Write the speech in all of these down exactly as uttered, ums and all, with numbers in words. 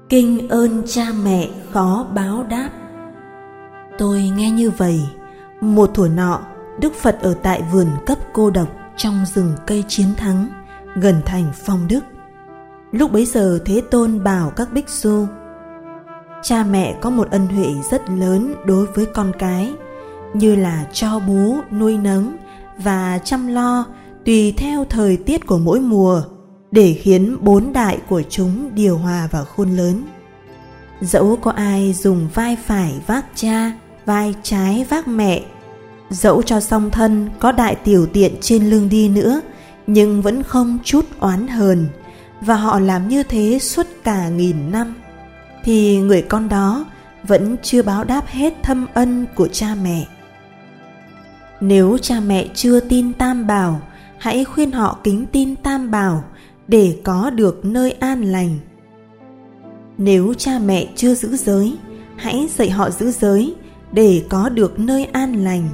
Kinh ơn cha mẹ khó báo đáp. Tôi nghe như vậy, một thuở nọ, Đức Phật ở tại vườn cấp cô độc trong rừng cây Chiến Thắng, gần thành Phong Đức. Lúc bấy giờ Thế Tôn bảo các bích xu: cha mẹ có một ân huệ rất lớn đối với con cái, như là cho bú, nuôi nấng và chăm lo tùy theo thời tiết của mỗi mùa, để khiến bốn đại của chúng điều hòa và khôn lớn. Dẫu có ai dùng vai phải vác cha, vai trái vác mẹ, dẫu cho song thân có đại tiểu tiện trên lưng đi nữa, nhưng vẫn không chút oán hờn, và họ làm như thế suốt cả nghìn năm, thì người con đó vẫn chưa báo đáp hết thâm ân của cha mẹ. Nếu cha mẹ chưa tin Tam Bảo, hãy khuyên họ kính tin Tam Bảo để có được nơi an lành. Nếu cha mẹ chưa giữ giới, hãy dạy họ giữ giới để có được nơi an lành.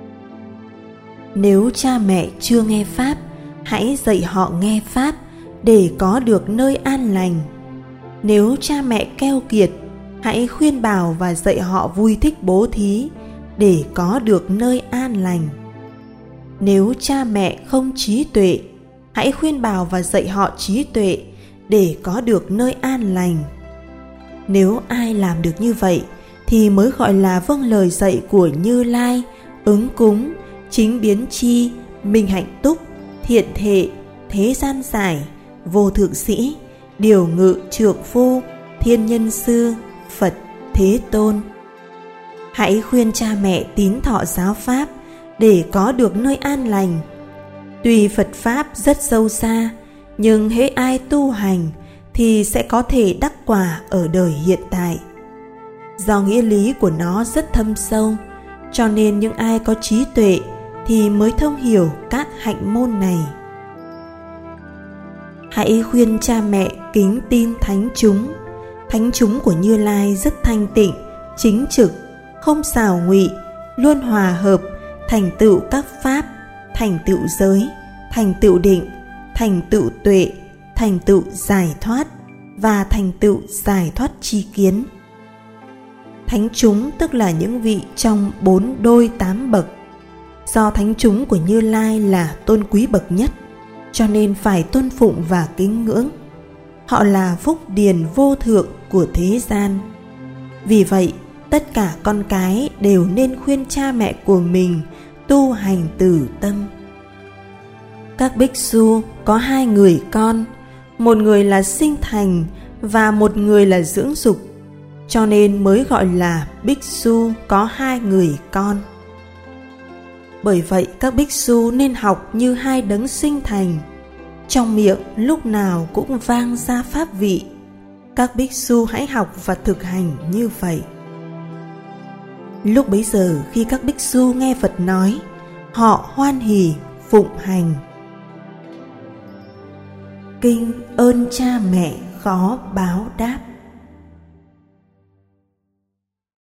Nếu cha mẹ chưa nghe Pháp, hãy dạy họ nghe Pháp để có được nơi an lành. Nếu cha mẹ keo kiệt, hãy khuyên bảo và dạy họ vui thích bố thí để có được nơi an lành. Nếu cha mẹ không trí tuệ, hãy khuyên bảo và dạy họ trí tuệ để có được nơi an lành. Nếu ai làm được như vậy thì mới gọi là vâng lời dạy của Như Lai, ứng cúng, chính biến chi, minh hạnh túc, thiện thệ, thế gian giải, vô thượng sĩ, điều ngự trượng phu, thiên nhân sư, Phật, Thế Tôn. Hãy khuyên cha mẹ tín thọ giáo pháp để có được nơi an lành. Tuy Phật Pháp rất sâu xa, nhưng hễ ai tu hành thì sẽ có thể đắc quả ở đời hiện tại. Do nghĩa lý của nó rất thâm sâu, cho nên những ai có trí tuệ thì mới thông hiểu các hạnh môn này. Hãy khuyên cha mẹ kính tin thánh chúng. Thánh chúng của Như Lai rất thanh tịnh, chính trực, không xảo ngụy, luôn hòa hợp, thành tựu các pháp, thành tựu giới, thành tựu định, thành tựu tuệ, thành tựu giải thoát và thành tựu giải thoát tri kiến. Thánh chúng tức là những vị trong bốn đôi tám bậc. Do thánh chúng của Như Lai là tôn quý bậc nhất, cho nên phải tôn phụng và kính ngưỡng. Họ là phúc điền vô thượng của thế gian. Vì vậy, tất cả con cái đều nên khuyên cha mẹ của mình tu hành từ tâm. Các bích xu có hai người con, một người là sinh thành và một người là dưỡng dục, cho nên mới gọi là bích xu có hai người con. Bởi vậy các bích xu nên học như hai đấng sinh thành, trong miệng lúc nào cũng vang ra pháp vị. Các bích xu hãy học và thực hành như vậy. Lúc bấy giờ khi các bích xu nghe Phật nói, họ hoan hỉ phụng hành. Kinh ơn cha mẹ khó báo đáp.